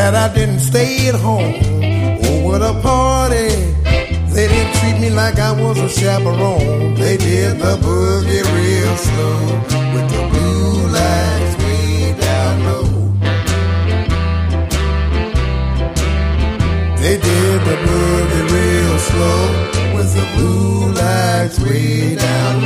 Glad I didn't stay at home over the party. They didn't treat me like I was a chaperone. They did the boogie real slow with the blue lights way down low. They did the boogie real slow with the blue lights way down low.